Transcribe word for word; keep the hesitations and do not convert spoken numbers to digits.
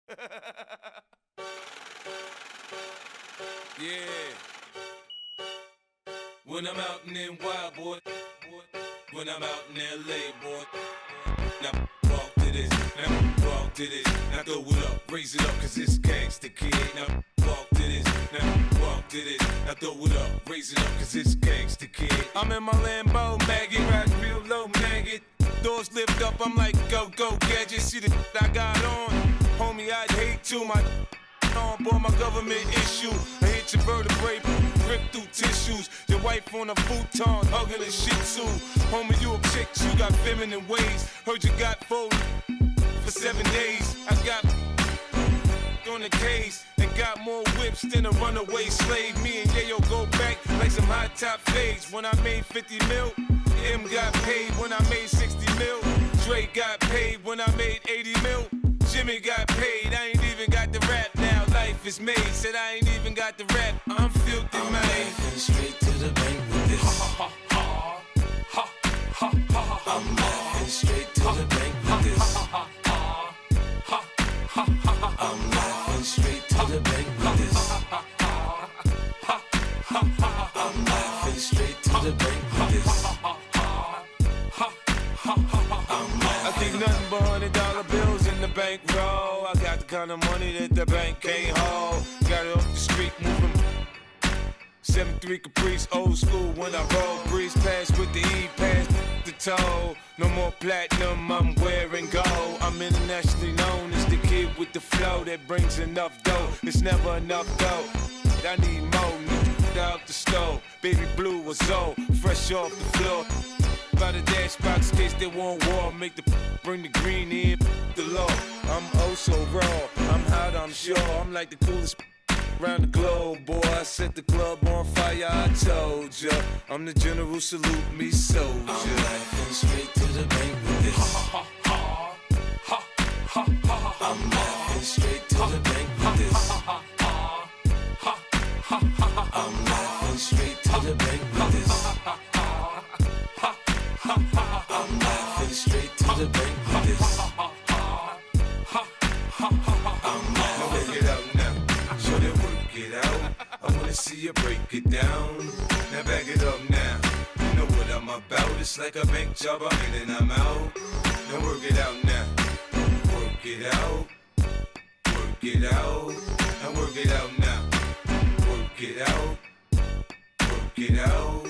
Yeah. When I'm out in N Y, boy. When I'm out in L A, boy. Now walk to this, now walk to this. Now throw it up, raise it up, cause it's gangsta, kid. Now walk to this, now walk to this. Now throw it up, raise it up, cause it's gangsta, kid. I'm in my Lambo, maggot, ride real low, maggot. Doors lift up, I'm like, go, go, gadget. See the I got on, homie, I'd hate to. My on board my government issue. I hit your vertebrae, rip through tissues. Your wife on a futon, hugging a shih tzu. Homie, you a chick, you got feminine ways. Heard you got folded for seven days. I got on the case and got more whips than a runaway slave. Me and Yayo go back like some hot top fades. When I made fifty mil, M got paid when I made sixty mil. Dre got paid when I made eighty mil. Jimmy got paid, I ain't even got the rap now. Life is made, said I ain't even got the rap. I'm filthy, I'm man. laughing straight to the bank with this. Ha ha ha ha ha. I'm laughing straight to the bank with this. I'm laughing straight to the bank with this. I'm laughing straight to the bank with this. I keep nothing but hundred dollar bills in the bankroll. I got the kind of money that the bank can't hold. Got it off the street moving. seven three Caprice, old school when I roll. Breeze pass with the E pass the toe. No more platinum, I'm wearing gold. I'm internationally known as the kid with the flow that brings enough dough. It's never enough dough. I need more, nigga, out the stove. Baby blue was old, fresh off the floor. By the dash box, case they want war. Make the bring the green in, the law. I'm oh so raw, I'm hot, I'm sure. I'm like the coolest around the globe, boy. I set the club on fire, I told ya. I'm the general, salute me, soldier. I'm laughing straight to the bank with this. I'm laughing straight to the bank with this. I'm laughing straight to the bank with this. I'm laughing straight to the bank with this. I'm laughing. Work it out now, show them work it out. I wanna see you break it down. Now back it up now. You know what I'm about. It's like a bank job, I'm in and I'm out. Now work it out now. Work it out. Work it out. Now work it out now. Work it out. Work it out.